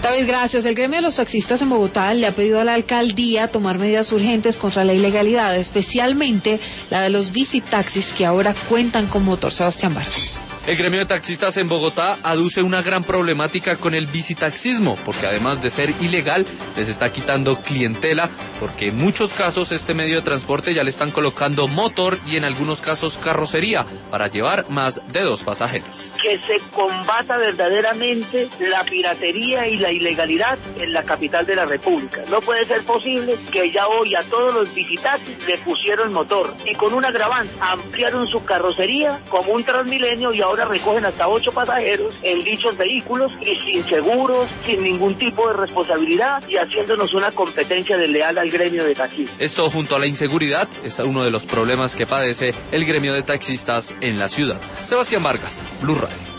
David, gracias. El gremio de los taxistas en Bogotá le ha pedido a la alcaldía tomar medidas urgentes contra la ilegalidad, especialmente la de los bicitaxis que ahora cuentan con motor. Sebastián Vargas. El gremio de taxistas en Bogotá aduce una gran problemática con el bicitaxismo, porque además de ser ilegal, les está quitando clientela, porque en muchos casos este medio de transporte ya le están colocando motor y en algunos casos carrocería para llevar más de 2 pasajeros. Que se combata verdaderamente la piratería y la ilegalidad en la capital de la República. No puede ser posible que ya hoy a todos los bicitaxis le pusieron motor y con un agravante ampliaron su carrocería como un Transmilenio y ahora recogen hasta 8 pasajeros en dichos vehículos y sin seguros, sin ningún tipo de responsabilidad y haciéndonos una competencia desleal al gremio de taxistas. Esto junto a la inseguridad es uno de los problemas que padece el gremio de taxistas en la ciudad. Sebastián Vargas, Blue Radio.